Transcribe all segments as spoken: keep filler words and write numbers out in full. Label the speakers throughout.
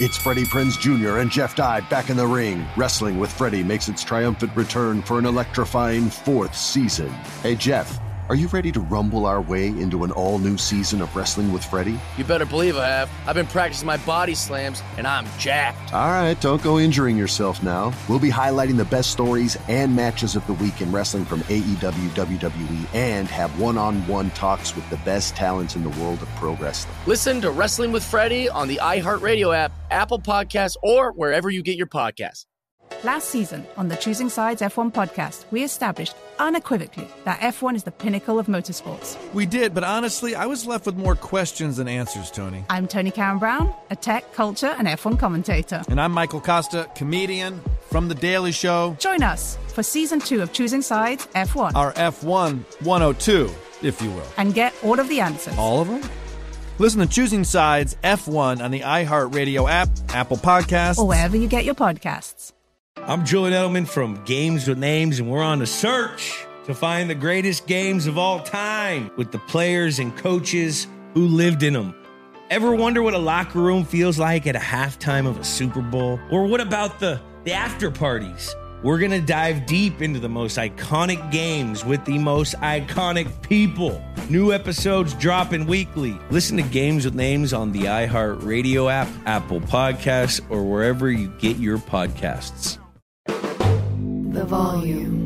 Speaker 1: It's Freddie Prinze Junior and Jeff Dye back in the ring. Wrestling with Freddie makes its triumphant return for an electrifying fourth season. Hey, Jeff, are you ready to rumble our way into an all-new season of Wrestling with Freddie?
Speaker 2: You better believe I have. I've been practicing my body slams, and I'm jacked.
Speaker 1: All right, don't go injuring yourself now. We'll be highlighting the best stories and matches of the week in wrestling from A E W, W W E, and have one-on-one talks with the best talents in the world of pro wrestling.
Speaker 2: Listen to Wrestling with Freddie on the iHeartRadio app, Apple Podcasts, or wherever you get your podcasts.
Speaker 3: Last season on the Choosing Sides F one podcast, we established unequivocally that F one is the pinnacle of motorsports.
Speaker 4: We did, but honestly, I was left with more questions than answers, Tony.
Speaker 3: I'm Tony Karen Brown, a tech, culture, and F one commentator.
Speaker 4: And I'm Michael Costa, comedian from The Daily Show.
Speaker 3: Join us for season two of Choosing Sides F one.
Speaker 4: Our F one one oh two, if you will.
Speaker 3: And get all of the answers.
Speaker 4: All of them? Listen to Choosing Sides F one on the iHeartRadio app, Apple Podcasts,
Speaker 3: or wherever you get your podcasts.
Speaker 5: I'm Julian Edelman from Games with Names, and we're on a search to find the greatest games of all time with the players and coaches who lived in them. Ever wonder what a locker room feels like at a halftime of a Super Bowl? Or what about the, the after parties? We're going to dive deep into the most iconic games with the most iconic people. New episodes dropping weekly. Listen to Games with Names on the iHeartRadio app, Apple Podcasts, or wherever you get your podcasts.
Speaker 6: The volume.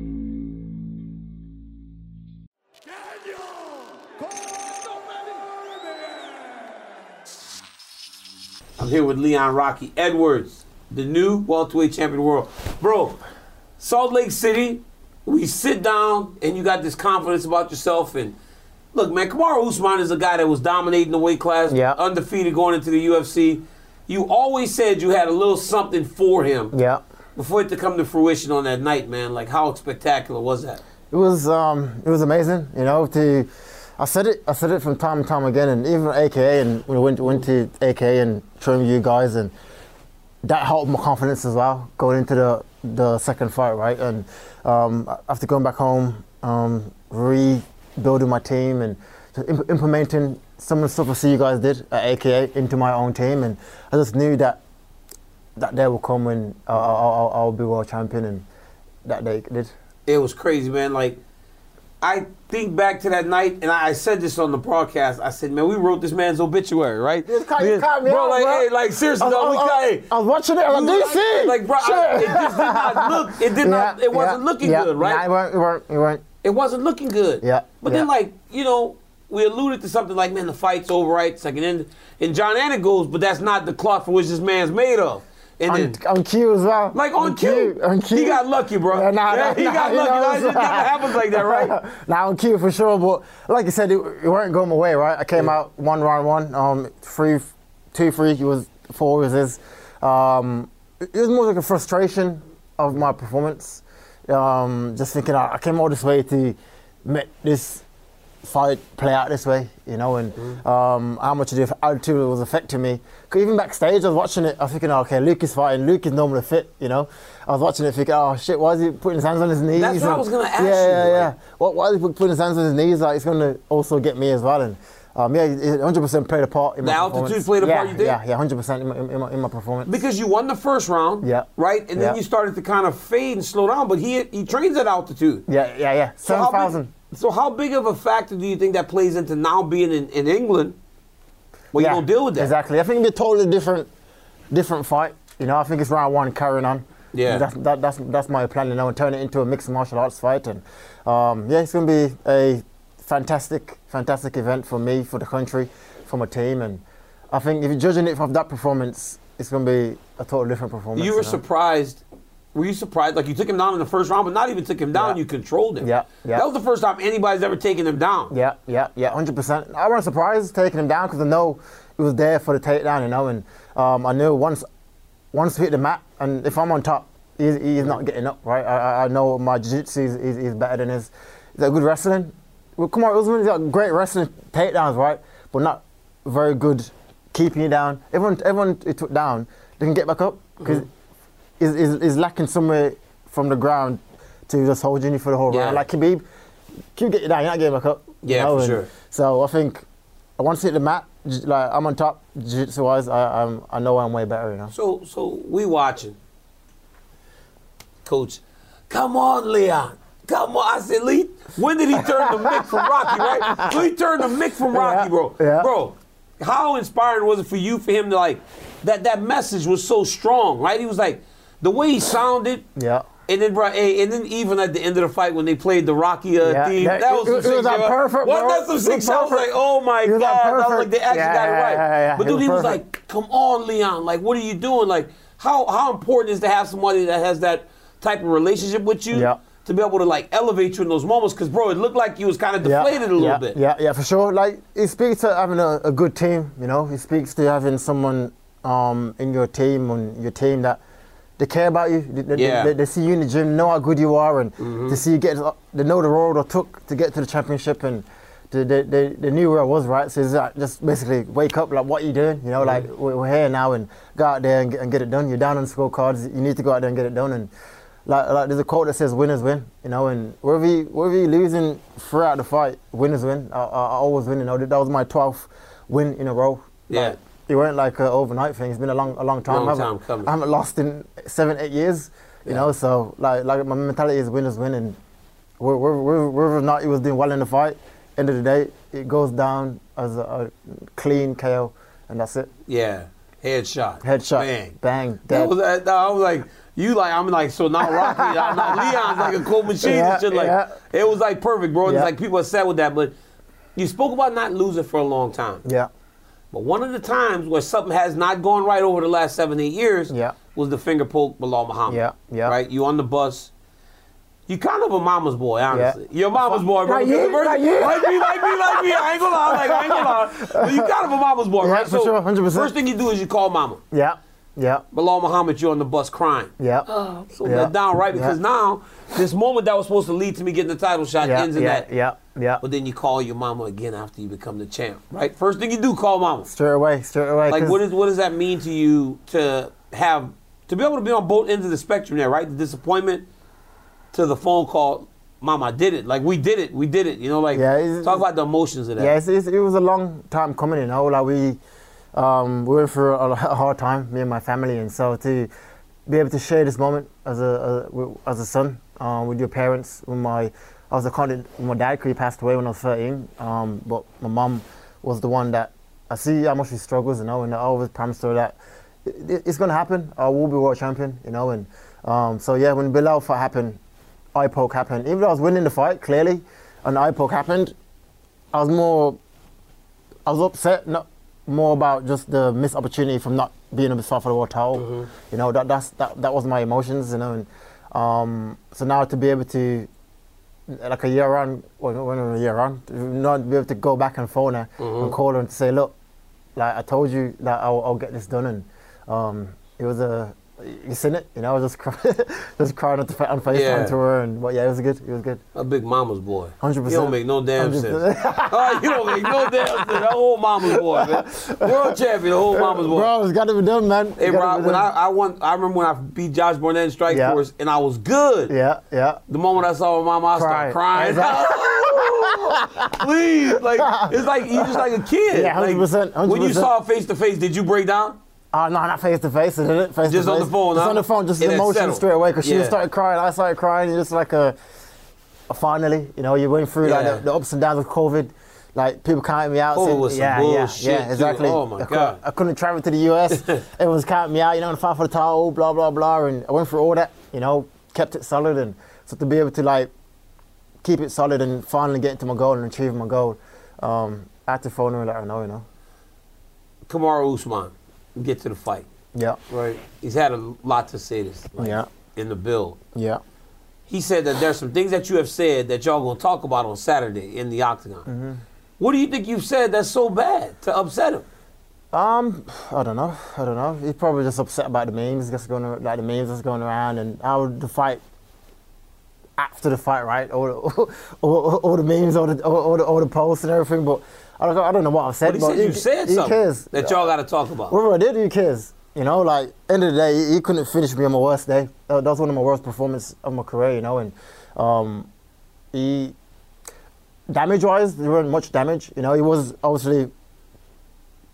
Speaker 7: I'm here with Leon Rocky Edwards, the new welterweight champion of the world. Bro, Salt Lake City, we sit down and you got this confidence about yourself. And look, man, Kamaru Usman is a guy that was dominating the weight class,
Speaker 8: yeah.
Speaker 7: undefeated going into the U F C. You always said you had a little something for him.
Speaker 8: Yeah.
Speaker 7: Before it to come to fruition on that night, man, like how spectacular was that?
Speaker 8: It was um, it was amazing, you know. To I said it, I said it from time and time again, and even A K A, and when I went went to A K A and trained with you guys, and that helped my confidence as well going into the the second fight, right? And um, after going back home, um, rebuilding my team and imp- implementing some of the stuff I see you guys did at A K A into my own team, and I just knew that. That day will come when I'll, I'll, I'll be world champion, and that day it did.
Speaker 7: It was crazy, man. Like, I think back to that night, and I said this on the broadcast. I said, man, we wrote this man's obituary, right?
Speaker 8: You caught, you caught me
Speaker 7: bro,
Speaker 8: out,
Speaker 7: like,
Speaker 8: bro.
Speaker 7: hey, like seriously,
Speaker 8: I was,
Speaker 7: though, we
Speaker 8: I was,
Speaker 7: got, hey,
Speaker 8: I was watching it. I was like,
Speaker 7: like,
Speaker 8: D C.
Speaker 7: like, bro, I, it just did not look. It did
Speaker 8: yeah,
Speaker 7: not. It wasn't
Speaker 8: yeah,
Speaker 7: looking
Speaker 8: yeah.
Speaker 7: good, right?
Speaker 8: Nah, it weren't. It weren't. It weren't.
Speaker 7: It wasn't looking good.
Speaker 8: Yeah.
Speaker 7: But
Speaker 8: yeah.
Speaker 7: then, like, you know, we alluded to something like, man, the fight's over, right? It's like an end. And John Anik goes, but that's not the cloth for which this man's made of. And
Speaker 8: on,
Speaker 7: then,
Speaker 8: on cue as well.
Speaker 7: Like on, on cue.
Speaker 8: On cue.
Speaker 7: He got lucky, bro.
Speaker 8: Yeah, nah,
Speaker 7: yeah,
Speaker 8: nah,
Speaker 7: he
Speaker 8: nah,
Speaker 7: got
Speaker 8: he
Speaker 7: lucky.
Speaker 8: knows.
Speaker 7: It never happens like that, right?
Speaker 8: Now on cue for sure, but like you said, it, it weren't going my way, right? I came yeah. out one round one, um, three, two, three. It was four was his. Um, it was more like a frustration of my performance. Um, just thinking, I, I came all this way to make this fight play out this way, you know, and mm. um, how much of the altitude was affecting me. Cause even backstage, I was watching it, I was thinking, oh, okay, Luke is fighting, Luke is normally fit, you know. I was watching it thinking, oh shit, why is he putting his hands on his knees?
Speaker 7: That's what and, I was gonna ask
Speaker 8: yeah,
Speaker 7: you.
Speaker 8: Yeah, yeah, yeah.
Speaker 7: Right?
Speaker 8: Why, why is he putting his hands on his knees? Like, it's gonna also get me as well. And um, yeah, it one hundred percent played a part in
Speaker 7: the
Speaker 8: my
Speaker 7: altitude
Speaker 8: performance.
Speaker 7: played a
Speaker 8: yeah,
Speaker 7: part, you did?
Speaker 8: Yeah, yeah, one hundred percent in my, in, my, in my performance.
Speaker 7: Because you won the first round,
Speaker 8: yeah.
Speaker 7: right? And then
Speaker 8: yeah.
Speaker 7: you started to kind of fade and slow down, but he he trains at altitude.
Speaker 8: Yeah, yeah, yeah, seven thousand.
Speaker 7: So how big of a factor do you think that plays into now being in, in England where yeah, you don't deal with that?
Speaker 8: Exactly. I think it'll be a totally different different fight. You know, I think it's round one carrying on.
Speaker 7: Yeah.
Speaker 8: That's that, that's that's my plan, you know, and turn it into a mixed martial arts fight. And um, yeah, it's going to be a fantastic, fantastic event for me, for the country, for my team. And I think if you're judging it from that performance, it's going to be a totally different performance.
Speaker 7: You were
Speaker 8: you know?
Speaker 7: surprised. Were you surprised? Like, you took him down in the first round, but not even took him down,
Speaker 8: yeah.
Speaker 7: you controlled him.
Speaker 8: Yeah, yeah.
Speaker 7: That was the first time anybody's ever taken him down.
Speaker 8: Yeah, yeah, yeah, one hundred percent. I wasn't surprised taking him down because I know he was there for the takedown, you know, and um, I knew once once we hit the mat, and if I'm on top, he's, he's not getting up, right? I, I know my jiu-jitsu is, is, is better than his. He's got good wrestling. Well, come on, Usman, he's got great wrestling takedowns, right? But not very good keeping you down. Everyone, everyone he took down, they can get back up because mm-hmm. Is, is, is lacking somewhere from the ground to just hold you for the whole
Speaker 7: yeah.
Speaker 8: round. Like Khabib, Khabib get you down, you're not getting back up.
Speaker 7: Yeah,
Speaker 8: you know?
Speaker 7: for
Speaker 8: and
Speaker 7: sure.
Speaker 8: So I think I once hit the mat, j- like I'm on top jiu-jitsu wise. I I'm, I know I'm way better, you know.
Speaker 7: So so we watching. Coach, come on, Leon. Come on. I said, Lee, when did he turn to Mick from Rocky, right? So he turned to Mick from Rocky,
Speaker 8: Yeah,
Speaker 7: bro.
Speaker 8: yeah.
Speaker 7: Bro, how inspiring was it for you, for him to like, that that message was so strong, right? He was like, the way he sounded.
Speaker 8: Yeah.
Speaker 7: And then, bro, hey, and then even at the end of the fight when they played the Rocky uh,
Speaker 8: Yeah,
Speaker 7: theme,
Speaker 8: that-
Speaker 7: that, was
Speaker 8: it-
Speaker 7: some
Speaker 8: it was
Speaker 7: sick
Speaker 8: that
Speaker 7: shit.
Speaker 8: perfect,
Speaker 7: Wasn't
Speaker 8: bro.
Speaker 7: that some
Speaker 8: It
Speaker 7: sick
Speaker 8: was
Speaker 7: shit? I was like,
Speaker 8: perfect.
Speaker 7: oh my
Speaker 8: It was that
Speaker 7: God. I was like,
Speaker 8: perfect.
Speaker 7: they actually
Speaker 8: Yeah,
Speaker 7: got it right.
Speaker 8: yeah, yeah, yeah.
Speaker 7: But
Speaker 8: It
Speaker 7: dude,
Speaker 8: was
Speaker 7: he was
Speaker 8: perfect.
Speaker 7: like, come on, Leon. Like, what are you doing? Like, how how important is to have somebody that has that type of relationship with you
Speaker 8: Yeah.
Speaker 7: to be able to, like, elevate you in those moments? Because, bro, it looked like you was kind of deflated a little
Speaker 8: yeah,
Speaker 7: bit.
Speaker 8: Yeah, yeah, for sure. Like, it speaks to having a, a good team, you know. It speaks to having someone um, in your team, on your team that they care about you. They, they-
Speaker 7: Yeah.
Speaker 8: they, they see you in the gym, know how good you are, and they see you get, they know the road it took to get to the championship, and they, they, they, they knew where I was, right? So it's like, just basically wake up, like, what you doing? You know, like, we're, we're here now, and go out there and get, and get it done. You're down on scorecards. You need to go out there and get it done. And like, like there's a quote that says, "Winners win." You know, and wherever you, wherever you losing throughout the fight, winners win. I, I, I always win. You know, that was my twelfth win in a row.
Speaker 7: Yeah.
Speaker 8: Like, it weren't like an overnight thing. It's been a long, a long time.
Speaker 7: Long
Speaker 8: I haven't-
Speaker 7: time coming.
Speaker 8: I haven't lost in seven, eight years. You
Speaker 7: Yeah.
Speaker 8: know, so like, like my mentality is winners win, and whether or not he was doing well in the fight, end of the day, it goes down as a, a clean K O, and that's it.
Speaker 7: Yeah. Headshot.
Speaker 8: Headshot,
Speaker 7: Bang.
Speaker 8: bang,
Speaker 7: That
Speaker 8: dead.
Speaker 7: was, uh, I was like, you like, I'm like, so now Rocky, now now Leon's like a cold machine
Speaker 8: Yeah,
Speaker 7: and shit. Like,
Speaker 8: yeah.
Speaker 7: it was like perfect, bro. It's
Speaker 8: Yeah.
Speaker 7: like people are sad with that, but you spoke about not losing for a long time.
Speaker 8: Yeah,
Speaker 7: But one of the times where something has not gone right over the last seven, eight years
Speaker 8: Yeah.
Speaker 7: was the finger poke Bilal Muhammad.
Speaker 8: Yeah, yeah.
Speaker 7: Right? You on the bus. You kind of a mama's boy, honestly.
Speaker 8: Yeah.
Speaker 7: You're a mama's boy, bro.
Speaker 8: Like
Speaker 7: Because
Speaker 8: you,
Speaker 7: the first-
Speaker 8: like you.
Speaker 7: like me, like me, like me. I ain't gonna lie, like I ain't gonna lie. But you kind of a mama's boy,
Speaker 8: Yeah,
Speaker 7: right?
Speaker 8: for sure, one hundred percent.
Speaker 7: First thing you do is you call mama.
Speaker 8: yeah, yeah,
Speaker 7: Bilal Muhammad, you're on the bus crying.
Speaker 8: yeah.
Speaker 7: Oh, so
Speaker 8: Yeah.
Speaker 7: let down, right? Because
Speaker 8: Yeah.
Speaker 7: now, this moment that was supposed to lead to me getting the title shot
Speaker 8: yeah,
Speaker 7: ends in
Speaker 8: yeah,
Speaker 7: that.
Speaker 8: yeah, yeah.
Speaker 7: But then you call your mama again after you become the champ, right? First thing you do, call mama.
Speaker 8: Straight away, straight away.
Speaker 7: Like,
Speaker 8: 'cause-
Speaker 7: what, is, what does that mean to you to have, to be able to be on both ends of the spectrum there, right? The disappointment to the phone call, mama, I did it. Like, we did it, we did it. You know, like,
Speaker 8: Yeah, it's-
Speaker 7: talk about the emotions of that.
Speaker 8: Yeah, it's, it's, it was a long time coming, you know. Like we, um, we went through a, a hard time, me and my family, and so to be able to share this moment as a, a as a son um, with your parents. With my, I was a content with my dad because he passed away when I was thirteen. Um, but my mum was the one that I see how much she struggles, you know, and I always promised her that it, it's gonna happen. I will be world champion, you know, and um, so yeah, when Bilal fight happened, eye poke happened. Even though I was winning the fight clearly, and the eye poke happened, I was more, I was upset, not more about just the missed opportunity from not being able to fight for the world title.
Speaker 7: Mm-hmm.
Speaker 8: You know, that that's that, that was my emotions, you know, and um, so now to be able to, like a year on, well, when a year on, not be able to go back and phone her
Speaker 7: Mm-hmm.
Speaker 8: and call her and say, look, like I told you that I'll, I'll get this done, and um, it was a. You seen it, you know, I was just crying, just crying on, the, on FaceTime
Speaker 7: Yeah.
Speaker 8: to her, and but yeah, it was good, it was good.
Speaker 7: A big mama's boy.
Speaker 8: one hundred percent.
Speaker 7: You don't make no damn
Speaker 8: one hundred
Speaker 7: sense. Oh, you don't make no damn sense. That whole mama's boy, man. World champion, the whole mama's boy.
Speaker 8: Bro, it's got to be done, man.
Speaker 7: Hey,
Speaker 8: It's gotta
Speaker 7: Rob,
Speaker 8: be
Speaker 7: when
Speaker 8: done.
Speaker 7: I, I won, I remember when I beat Josh Barnett in Strike
Speaker 8: Yeah.
Speaker 7: Force, and I was good.
Speaker 8: Yeah, yeah.
Speaker 7: The moment I saw my mama, I started
Speaker 8: Cry.
Speaker 7: crying. Please, like it's like you just like a kid.
Speaker 8: Yeah, one hundred percent,
Speaker 7: Like, when you
Speaker 8: one hundred percent.
Speaker 7: saw it face to face, did you break down?
Speaker 8: Oh, no, not face to face, isn't it? Face
Speaker 7: Just
Speaker 8: to
Speaker 7: on
Speaker 8: face.
Speaker 7: the phone,
Speaker 8: Just
Speaker 7: huh?
Speaker 8: on the phone, just
Speaker 7: And then
Speaker 8: emotion
Speaker 7: settle.
Speaker 8: straight away, because she
Speaker 7: Yeah.
Speaker 8: started crying, I started crying, just like a, a finally, you know, you went through like
Speaker 7: Yeah.
Speaker 8: the, the ups and downs of COVID, like people counting me out.
Speaker 7: COVID
Speaker 8: saying,
Speaker 7: was some
Speaker 8: yeah,
Speaker 7: bullshit,
Speaker 8: yeah, yeah,
Speaker 7: too.
Speaker 8: exactly.
Speaker 7: Oh, my
Speaker 8: I
Speaker 7: God.
Speaker 8: Couldn't, I couldn't travel to the U S. Everyone's counting me out, you know, to fight for the title, blah, blah, blah, and I went through all that, you know, kept it solid, and so to be able to like keep it solid and finally get to my goal and achieve my goal, um, I had to phone her and let her know, you know.
Speaker 7: Kamaru Usman, get to the fight.
Speaker 8: Yeah,
Speaker 7: Right. He's had a lot to say this. Like,
Speaker 8: Yeah.
Speaker 7: In the build.
Speaker 8: yeah.
Speaker 7: He said that there's some things that you have said that y'all gonna talk about on Saturday in the octagon.
Speaker 8: Mm-hmm.
Speaker 7: What do you think you've said that's so bad to upset him?
Speaker 8: Um, I don't know. I don't know. He's probably just upset about the memes that's going ar- like the memes that's going around and how the fight after the fight, right? All the, all, all, all the memes, all the all, all the all the posts and everything. But I don't, I don't know what I've said.
Speaker 7: But he said you said
Speaker 8: who
Speaker 7: something
Speaker 8: cares?
Speaker 7: that y'all got to talk about.
Speaker 8: Whatever I did, who cares? You know, like end of the day, he, he couldn't finish me on my worst day. That, that was one of my worst performances of my career. You know, and um, he damage-wise, there wasn't much damage. You know, he was obviously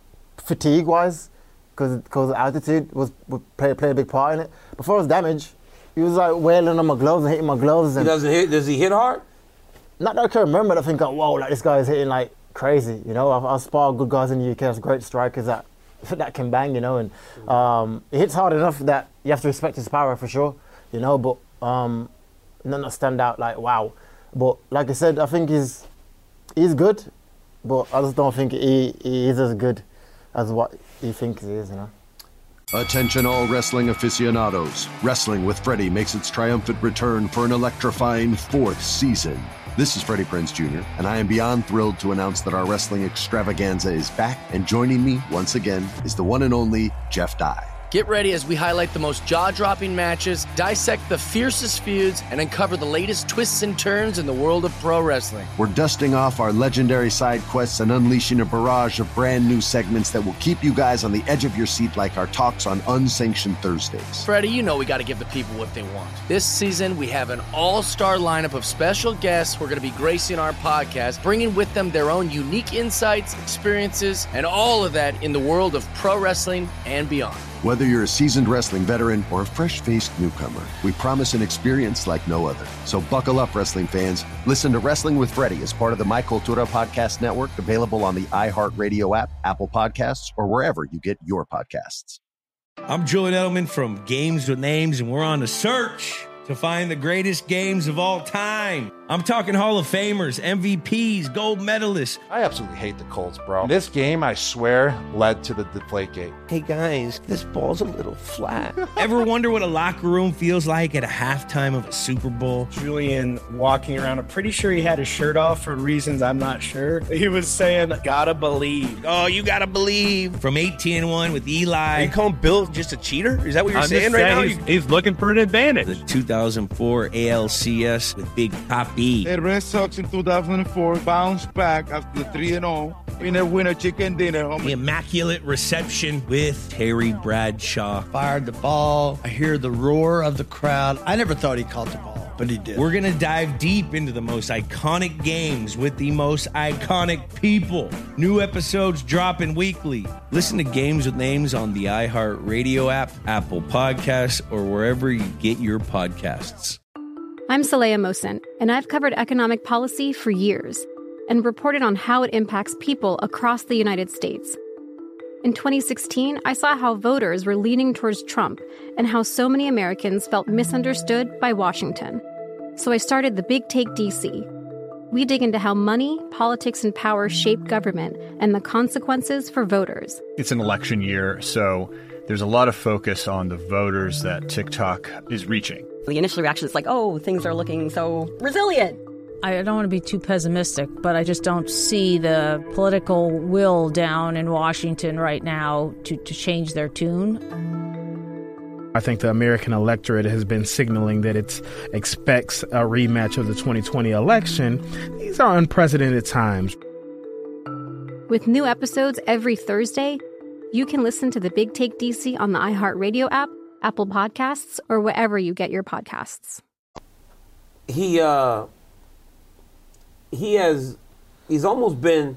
Speaker 8: fatigue-wise, because because altitude was would play play a big part in it. Before it was damage, he was like wailing on my gloves and hitting my gloves. And
Speaker 7: he doesn't hit. Does he hit hard?
Speaker 8: Not that I can remember. I think, oh, whoa, like this guy is hitting like crazy. You know, I've, I've sparred good guys in the U K. There's great strikers that that can bang. You know, and um, he hits hard enough that you have to respect his power for sure. You know, but um, none that stand out like wow. But like I said, I think he's he's good, but I just don't think he, he is as good as what he thinks he is. You know.
Speaker 1: Attention all wrestling aficionados. Wrestling with Freddie makes its triumphant return for an electrifying fourth season. This is Freddie Prinze Junior, and I am beyond thrilled to announce that our wrestling extravaganza is back, and joining me once again is the one and only Jeff Dye.
Speaker 2: Get ready as we highlight the most jaw-dropping matches, dissect the fiercest feuds, and uncover the latest twists and turns in the world of pro wrestling.
Speaker 1: We're dusting off our legendary side quests and unleashing a barrage of brand new segments that will keep you guys on the edge of your seat like our talks on Unsanctioned Thursdays.
Speaker 2: Freddie, you know we got to give the people what they want. This season, we have an all-star lineup of special guests who are going to be gracing our podcast, bringing with them their own unique insights, experiences, and all of that in the world of pro wrestling and beyond.
Speaker 1: Whether you're a seasoned wrestling veteran or a fresh-faced newcomer, we promise an experience like no other. So buckle up, wrestling fans. Listen to Wrestling with Freddie as part of the My Cultura Podcast Network, available on the iHeartRadio app, Apple Podcasts, or wherever you get your podcasts.
Speaker 5: I'm Julian Edelman from Games with Names, and we're on a search to find the greatest games of all time. I'm talking Hall of Famers, M V Ps, gold medalists.
Speaker 9: I absolutely hate the Colts, bro. This game, I swear, led to the Deflategate.
Speaker 10: Hey, guys, this ball's a little flat.
Speaker 5: Ever wonder what a locker room feels like at a halftime of a Super Bowl?
Speaker 11: Julian walking around, I'm pretty sure he had his shirt off for reasons I'm not sure. He was saying, gotta believe.
Speaker 5: Oh, you gotta believe. From eighteen and one with Eli.
Speaker 10: Are you calling Bill just a cheater? Is that what you're
Speaker 11: I'm
Speaker 10: saying right
Speaker 11: saying
Speaker 10: now?
Speaker 11: He's, he's looking for an advantage.
Speaker 5: The two thousand four A L C S with Big Papi.
Speaker 12: The Red Sox in two thousand four bounced back after three and oh in a winner chicken dinner.
Speaker 5: The immaculate reception with Terry Bradshaw.
Speaker 13: Fired the ball. I hear the roar of the crowd. I never thought he caught the ball, but he did.
Speaker 5: We're going to dive deep into the most iconic games with the most iconic people. New episodes dropping weekly. Listen to Games with Names on the iHeartRadio app, Apple Podcasts, or wherever you get your podcasts.
Speaker 14: I'm Saleha Mohsen, and I've covered economic policy for years and reported on how it impacts people across the United States. In twenty sixteen, I saw how voters were leaning towards Trump and how so many Americans felt misunderstood by Washington. So I started the Big Take D C. We dig into how money, politics, and power shape government and the consequences for voters.
Speaker 15: It's an election year, so there's a lot of focus on the voters that TikTok is reaching.
Speaker 16: The initial reaction is like, oh, things are looking so resilient.
Speaker 17: I don't want to be too pessimistic, but I just don't see the political will down in Washington right now to, to change their tune.
Speaker 18: I think the American electorate has been signaling that it expects a rematch of the twenty twenty election. These are unprecedented times.
Speaker 14: With new episodes every Thursday, you can listen to the Big Take D C on the iHeartRadio app, Apple Podcasts, or wherever you get your podcasts.
Speaker 7: He uh, he has he's almost been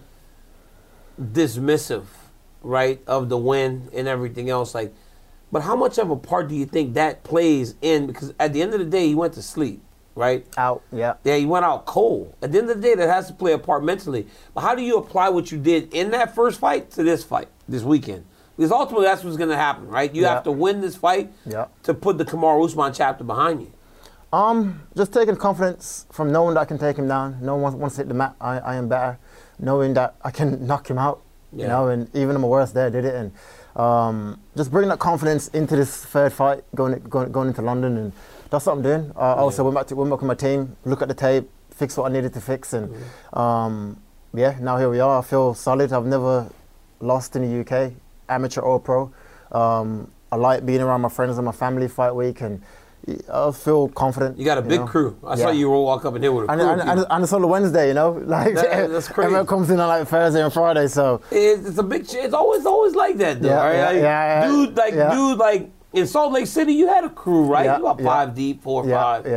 Speaker 7: dismissive, right, of the win and everything else. Like, but how much of a part do you think that plays in? Because at the end of the day, he went to sleep, right?
Speaker 8: Out, yeah.
Speaker 7: Yeah, he went out cold. At the end of the day, that has to play a part mentally. But how do you apply what you did in that first fight to this fight this weekend? Because ultimately, that's what's going to happen, right? You
Speaker 8: yeah.
Speaker 7: have to win this fight
Speaker 8: yeah.
Speaker 7: to put the Kamaru Usman chapter behind you.
Speaker 8: Um, just taking confidence from knowing that I can take him down. No one wants to hit the mat. I, I am better. Knowing that I can knock him out, yeah. you know, and even on my worst day, I did it. And um, just bringing that confidence into this third fight, going going, going into London, and that's what I'm doing. Uh, yeah. Also, went back to went back with my team, look at the tape, fix what I needed to fix, and mm-hmm. um, yeah, now here we are. I feel solid. I've never lost in the U K. Amateur or pro. Um, I like being around my friends and my family fight week, and I feel confident.
Speaker 7: You got a big
Speaker 8: know?
Speaker 7: crew. I
Speaker 8: yeah.
Speaker 7: saw you walk up in here with a
Speaker 8: and,
Speaker 7: crew.
Speaker 8: And, and, and it's on a Wednesday, you know, like
Speaker 7: that, that's crazy.
Speaker 8: Everyone comes in on like Thursday and Friday, so
Speaker 7: it's, it's a big. It's always always like that, though.
Speaker 8: Yeah,
Speaker 7: right?
Speaker 8: yeah,
Speaker 7: like,
Speaker 8: yeah,
Speaker 7: dude, like
Speaker 8: yeah.
Speaker 7: dude, like in Salt Lake City, you had a crew, right?
Speaker 8: Yeah,
Speaker 7: you about
Speaker 8: yeah.
Speaker 7: five deep, four or
Speaker 8: yeah,
Speaker 7: five.
Speaker 8: Yeah.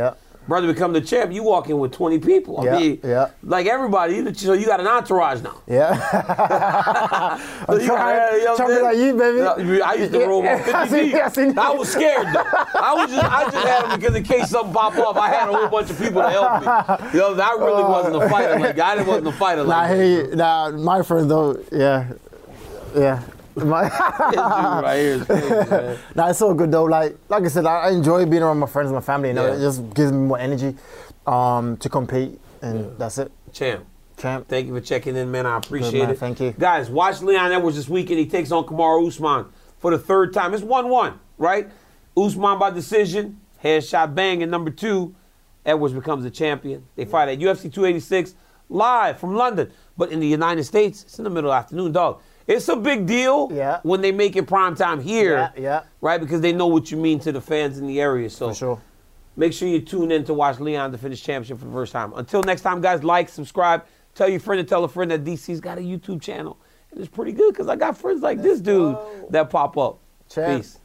Speaker 7: brother become the champ, you walk in with twenty people. I
Speaker 8: Yeah,
Speaker 7: mean,
Speaker 8: yeah.
Speaker 7: like everybody, you- so you got an entourage now.
Speaker 8: Yeah.
Speaker 7: So you got- you know what I'm
Speaker 8: Trying to be
Speaker 7: saying?
Speaker 8: like you, baby.
Speaker 7: No, I used to roll about
Speaker 8: I
Speaker 7: fifty
Speaker 8: seen-
Speaker 7: deep.
Speaker 8: I seen-
Speaker 7: I was scared though. I was just, I just had them because in case something pop off, I had a whole bunch of people to help me. You know, I really wasn't a fighter like that. I didn't wasn't a fighter
Speaker 8: Nah,
Speaker 7: like
Speaker 8: I
Speaker 7: that.
Speaker 8: hear you. Nah, my friend though, yeah, yeah. My
Speaker 7: This dude right here is crazy, man.
Speaker 8: Nah, it's so good though. Like, like I said, I, I enjoy being around my friends and my family. You know,
Speaker 7: Yeah.
Speaker 8: it just gives me more energy um, to compete, and that's it.
Speaker 7: Champ.
Speaker 8: Champ.
Speaker 7: Thank you for checking in, man. I appreciate
Speaker 8: man,
Speaker 7: it.
Speaker 8: thank you.
Speaker 7: Guys, watch Leon Edwards this weekend. He takes on Kamaru Usman for the third time. It's one one, right? Usman by decision, headshot bang. And number two, Edwards becomes the champion. They fight at U F C two eighty-six live from London. But in the United States, it's in the middle of the afternoon, dog. It's a big deal
Speaker 8: Yeah.
Speaker 7: when they make it prime time here,
Speaker 8: Yeah, yeah.
Speaker 7: right? Because they know what you mean to the fans in the area. So
Speaker 8: For sure.
Speaker 7: make sure you tune in to watch Leon defend his championship for the first time. Until next time, guys, like, subscribe, tell your friend to tell a friend that D C's got a YouTube channel. And it's pretty good because I got friends like this dude that pop up.
Speaker 8: Champ.
Speaker 7: Peace.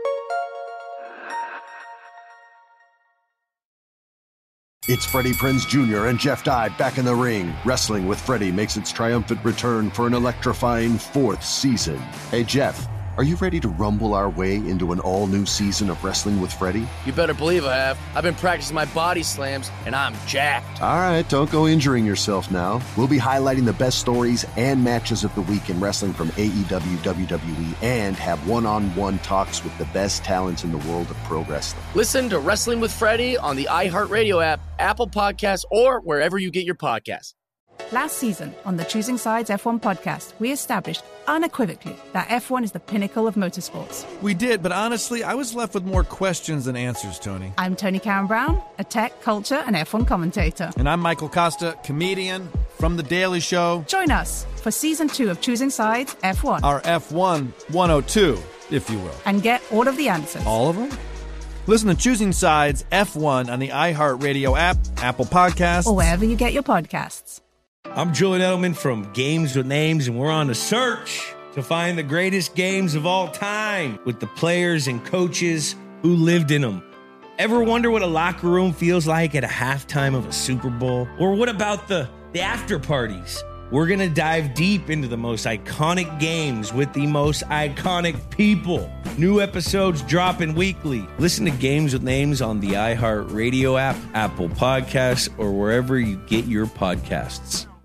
Speaker 1: It's Freddie Prinze Junior and Jeff Dye back in the ring. Wrestling with Freddie makes its triumphant return for an electrifying fourth season. Hey, Jeff, are you ready to rumble our way into an all-new season of Wrestling with Freddie?
Speaker 2: You better believe I have. I've been practicing my body slams, and I'm jacked.
Speaker 1: All right, don't go injuring yourself now. We'll be highlighting the best stories and matches of the week in wrestling from A E W, W W E, and have one-on-one talks with the best talents in the world of pro wrestling.
Speaker 2: Listen to Wrestling with Freddie on the iHeartRadio app, Apple Podcasts, or wherever you get your podcasts.
Speaker 3: Last season on the Choosing Sides F one podcast, we established unequivocally that F one is the pinnacle of motorsports.
Speaker 4: We did, but honestly, I was left with more questions than answers, Tony.
Speaker 3: I'm Tony Karen Brown, a tech, culture, and F one commentator.
Speaker 4: And I'm Michael Costa, comedian from The Daily Show.
Speaker 3: Join us for season two of Choosing Sides F one.
Speaker 4: Our F one one oh two, if you will.
Speaker 3: And get all of the answers.
Speaker 4: All of them? Listen to Choosing Sides F one on the iHeartRadio app, Apple Podcasts,
Speaker 3: Or wherever you get your podcasts.
Speaker 5: I'm Julian Edelman from Games with Names, and we're on a search to find the greatest games of all time with the players and coaches who lived in them. Ever wonder what a locker room feels like at a halftime of a Super Bowl? Or what about the, the after parties? We're going to dive deep into the most iconic games with the most iconic people. New episodes dropping weekly. Listen to Games with Names on the iHeartRadio app, Apple Podcasts, or wherever you get your podcasts.